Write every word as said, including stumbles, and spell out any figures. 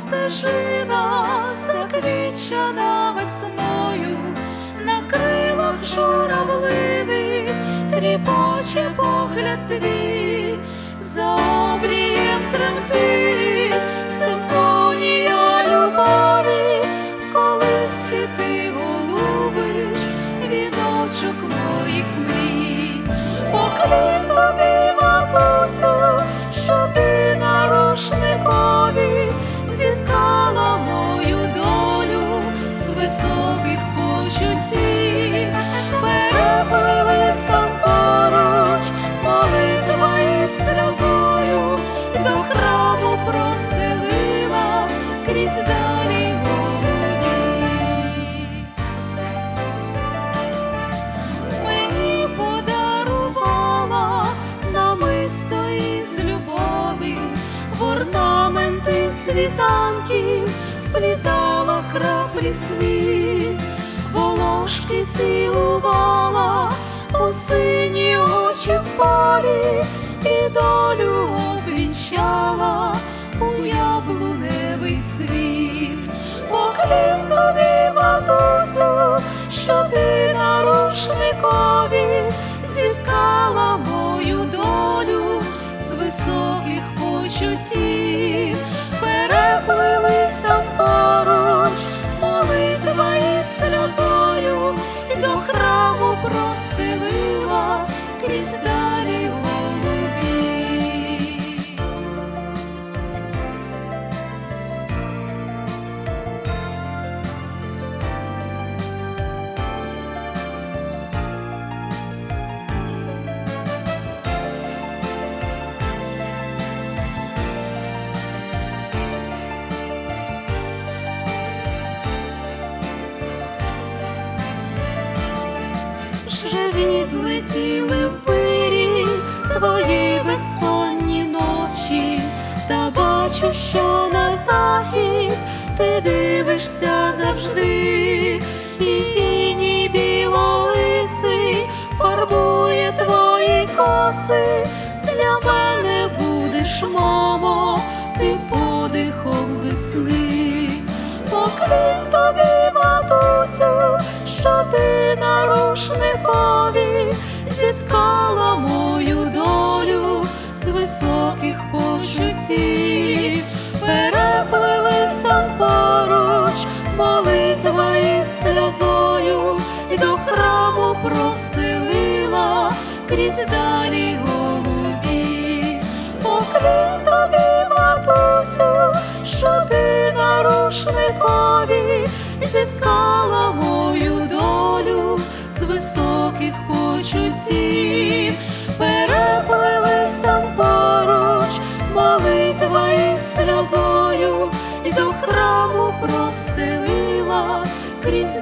стежина, заквітчана весною, на крилах журавлини тріпоче погляд твій, за обрієм тремтить симфонія любові, в колисці ти голубиш віночок моїх мрій. Поклін тобі, матусю, що ти на рушникові зіткала мою долю з високих почуттів. Переплились там поруч молитва із сльозою, до храму простелила крізь далі голубі. Мені подарувала намисто із любові, в орнаменти світанків вплітала краплі сліз, волошки цілувала у сині очі в полі, і долю обвінчала у яблуневий цвіт. Поклін тобі, матусю, що ти на рушникові зіткала мою долю з високих почуттів. Переплились там поруч молитва із сльозою, і до храму простелила крізь далі голубі. Вже відлетіли в вирій твої безсонні ночі, та бачу, що на захід ти дивишся завжди, і іній білолиций фарбує твої коси. Для мене будеш, мамо, ти подихом весни. Поклін тобі, матусю, що ти на рушникові зіткала мою долю з високих почуттів. Переплились там поруч молитва із сльозою, і до храму простелила крізь далі голубі. Поклін тобі, матусю, що ти на рушникові зіткала мою долю з високих почуттів. Переплились там поруч молитва із сльозою, і до храму простелила крізь